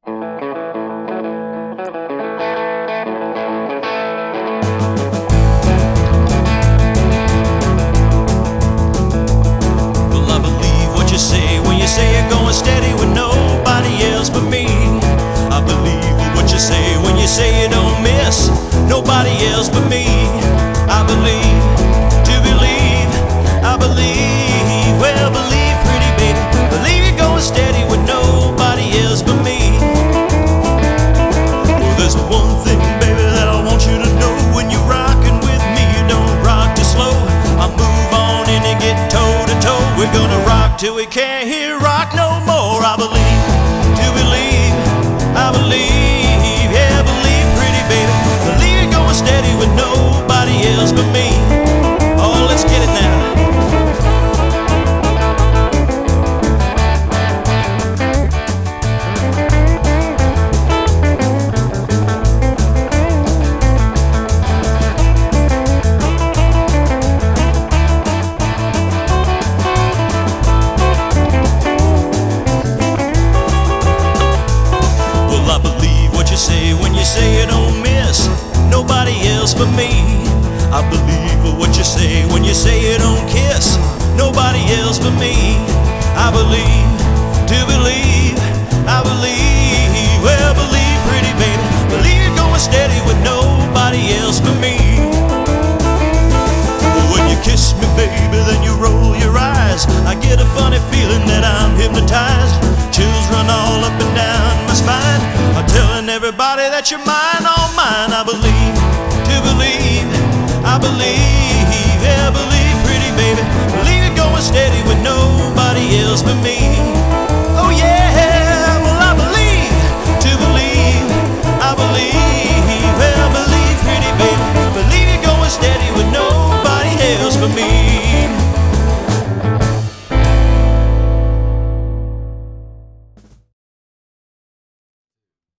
Well, I believe what you say when you say you're going steady with nobody else but me. I believe what you say when you say you don't miss nobody else but me. I believe, to believe, I believe, well, believe, pretty baby, believe you're going steady with nobody else but me. Well, there's one thing, baby, that I want you to know. When you're rocking with me, you don't rock too slow. I move on in and get toe to toe. We're gonna rock till we can't hear rock no more. I believe, to believe, I believe, yeah, believe, pretty baby, believe you're going steady with nobody else but me. Oh, let's get it now. Well, I believe what you say when you say you don't miss nobody else but me. I believe what you say when you say you don't kiss nobody else but me. I believe, to believe, I believe, well, believe, pretty baby, believe you're going steady with nobody else but me. When you kiss me, baby, then you roll your eyes. I get a funny feeling that I'm hypnotized. Chills run all up and down my spine. I'm telling everybody that you're mine.